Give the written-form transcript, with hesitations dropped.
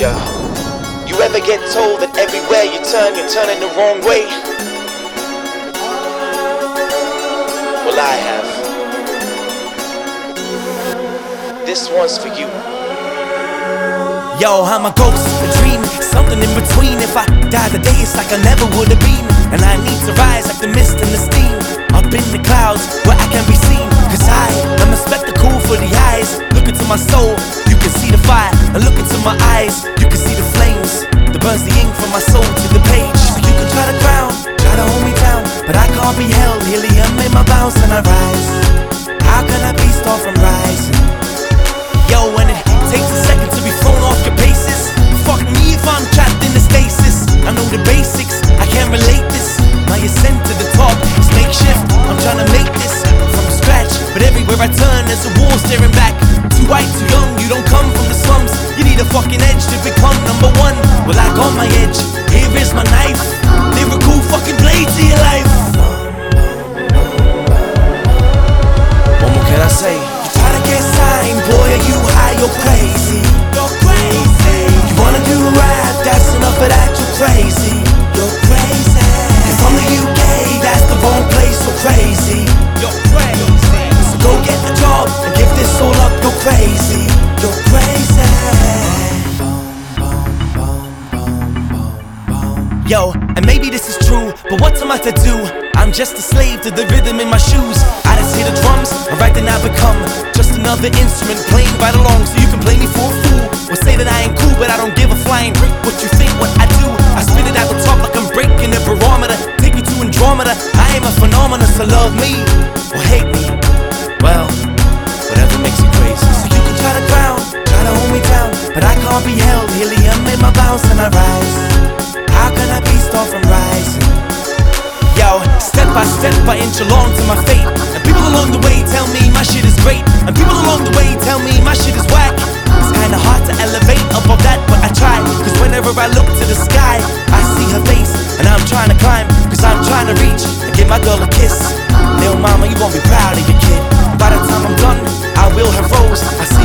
Yo, you ever get told that everywhere you turn, you're turning the wrong way? Well, I have. This one's for you. Yo, I'm a ghost, a dream, something in between. If I die today, it's like I never would have been. And I need to rise like the mist and the steam, up in the clouds where I can be seen. Cause I am a spectacle for the eyes. Look into my soul, you can see the fire. And look into my eyes, you can see the flames that burns the ink from my soul to the page. So you can try to drown, try to hold me down, but I can't be held. Helium in my bounce and I rise. How can I be stopped from rising? Yo, when it takes a second to be thrown off your paces, fuck me if I'm trapped in the stasis. I know the basics, I can't relate this. My ascent to the top is makeshift. I'm trying to make this from scratch, but everywhere I turn there's a wall staring back. Too white, too young, you don't come from the slums. You need a fucking edge to become number one. Well, I got my edge, here is my knife. Lyrical fucking blade to your life. What more can I say? You try to get signed, boy, are you high? You're crazy. You're crazy. You wanna do rap, that's enough of that. You're crazy. You're crazy. You're from the UK, that's the wrong place. You're crazy. You're crazy. So go get a job and give this all up. You're crazy. You're crazy. Yo, and maybe this is true, but what am I to do? I'm just a slave to the rhythm in my shoes. I just hear the drums, and right then I become just another instrument playing right along. So you can play me for a fool, or say that I ain't cool, but I don't give a flying what you think, what I do. I spit it out the top like I'm breaking a barometer. Take me to Andromeda, I am a phenomenon. So love me, or hate me, well, whatever makes you crazy. So you can try to drown, try to hold me down, but I can't be held. Helium in my bounce and I rise. How can I be stopped from rising? Yo, step by step I inch along to my fate. And people along the way tell me my shit is great. And people along the way tell me my shit is whack. It's kinda hard to elevate above that, but I try. Cause whenever I look to the sky, I see her face, and I'm trying to climb. Cause I'm trying to reach and give my girl a kiss. Little mama, you gon' be proud of your kid. By the time I'm done, I will have rose. I see